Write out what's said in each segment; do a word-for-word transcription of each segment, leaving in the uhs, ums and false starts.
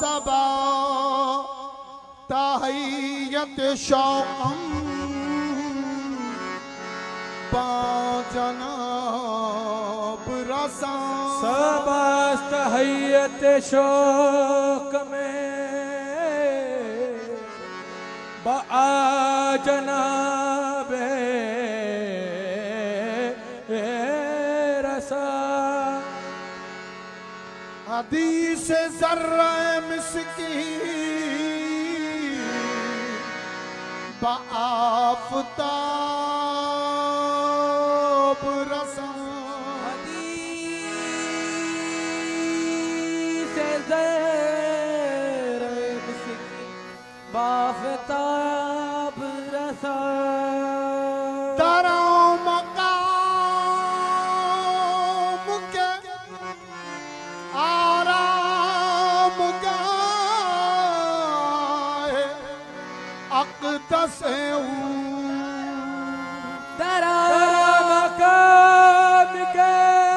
सबा तहियत शौक़म जनाब रसा सबा तहियत शौक़ में बआ जनाब रसा हदीस ज़र्रा मिस्की बाफ़ताब रसा हदीस ज़र्रा मिस्की बाफ़ताब रसा दरो मकाम के आराम गाहे अक़दस दरा मकाम के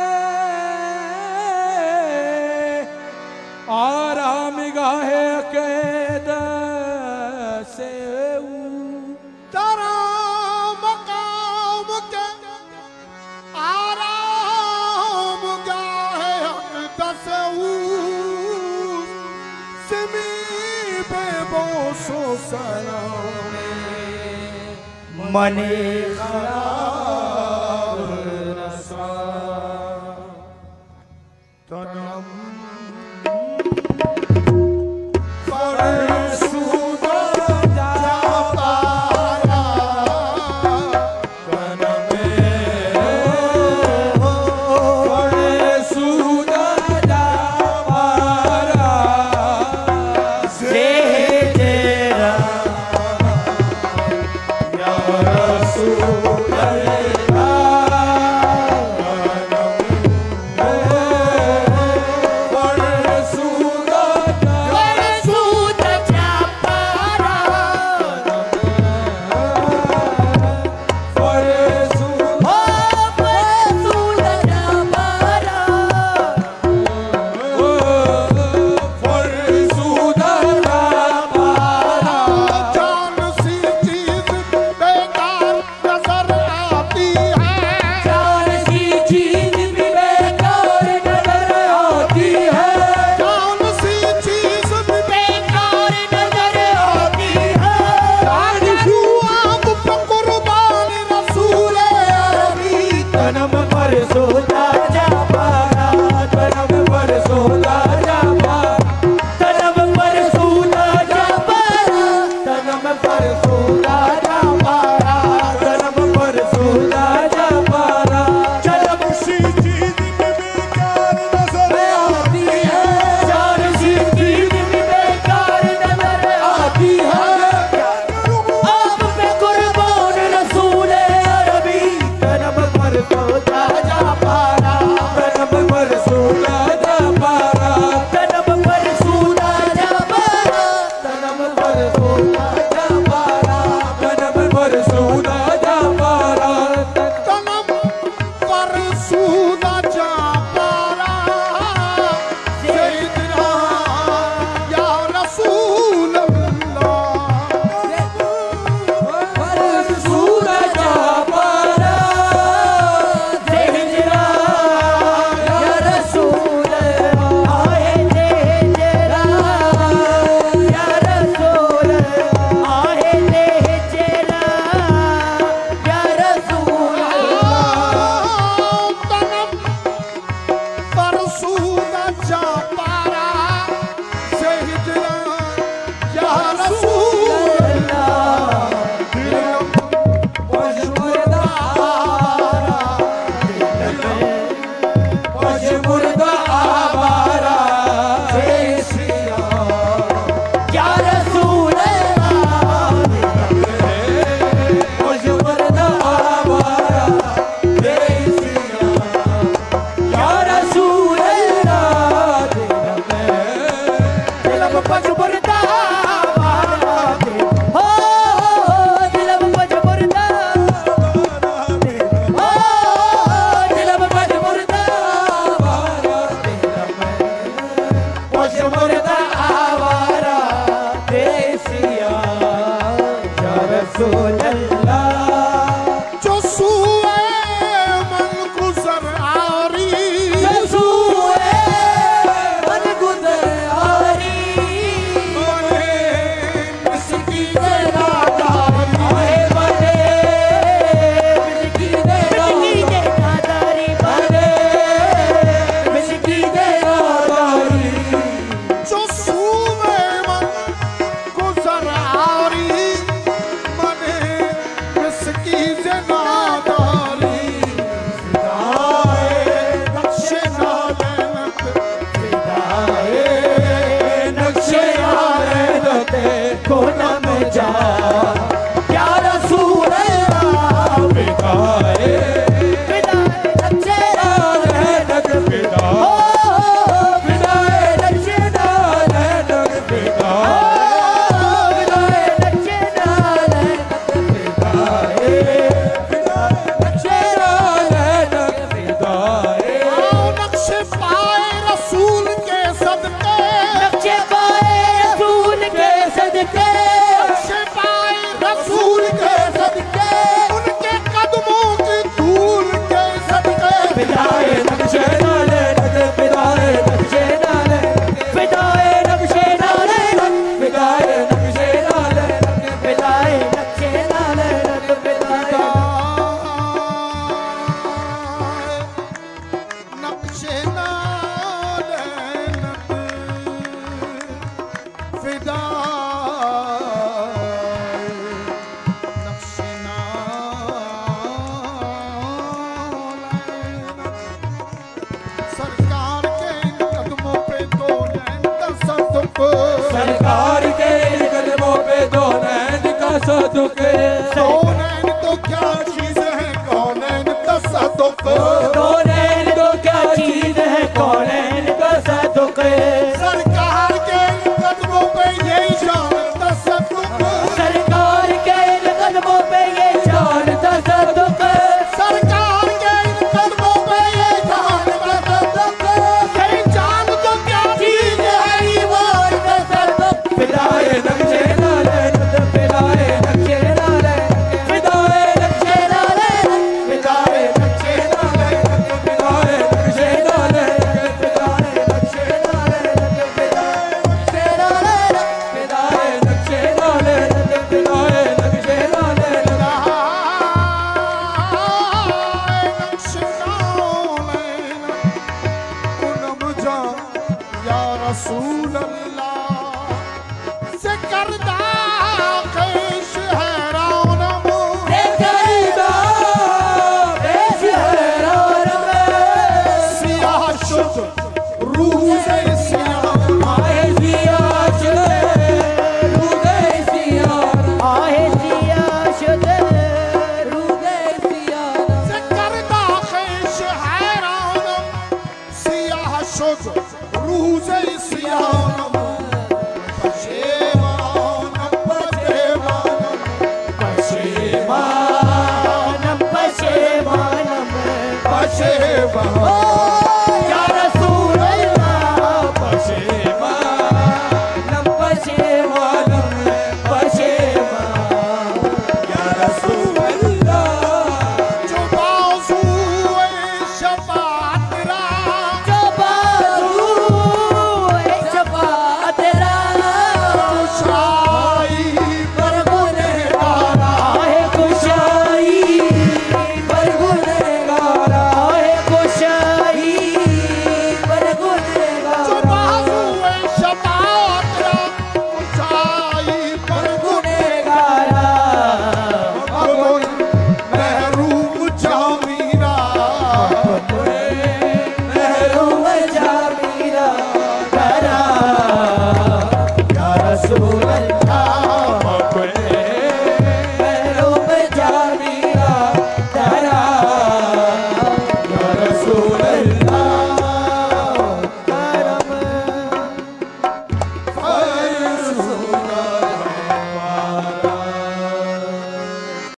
आराम गाहे अक़दस दरा मकाम के आराम गाहे अक़दस सिमी बेबोसो सलाम मने खराब रसा तनम मुर्दा कोनम जा या रसूल अल्लाह फिदाए फिदाए नक्शे नग फिदा फिदाए नक्शे नग फिदा फिदाए नक्शे नक्शे पाए रसूल के सदके नक्शे पाए रसूल के सदके नक्शे पाए रसूल के सदके उनके कदमों की धूल के सदके फिदाए नक्शे नाले नग फिदाए नक्शे नाले फिदाए नक्शे नाले फिदाए नक्शे नाले फिदाए नक्शे नाले फिदाए नक्शे नाले फिदा नक्शे सरकार के इन कदमों पे दो नैन तसद्दुक़ सरकार के इन कदमों पे दो नैन का सदुक दो नैन तो क्या चीज है कौनैन तसद्दुक़ दो नैन तो क्या चीज है कौनैन का सदुक सरकार के इन कदमों पे यही जान तसद्दुक़ सरकार के इन कदमों पे ये जान तसद्दुक सरकार के इन कदमों पे ये जान तसद्दुक़ कहीं जान तो क्या चीज है ईमान तसद्दुक़ फिदाए नक्शे नाले फिदाए नक्शे नाले फिदाए नक्शे नाले फिदाए नक्शे नाले फिदाए नक्शे नाले फिदाए नक्शे नाले फिदाए नक्शे नाले फिदाए नक्शे नाले फिदाए नक्शे नाले या रसूल अल्लाह से करदा ख़ैश हैरान से करदा पेश हैरान में सियाह शुद रूह से सियाह आहे जिया शुदे रूदे सियारा आहे जिया शुदे रूदे सियारा से करदा ख़ैश हैरान सियाह शुद रूह से सियाह पशेमान पशेमान पशेमानम पशेमानम पशेमान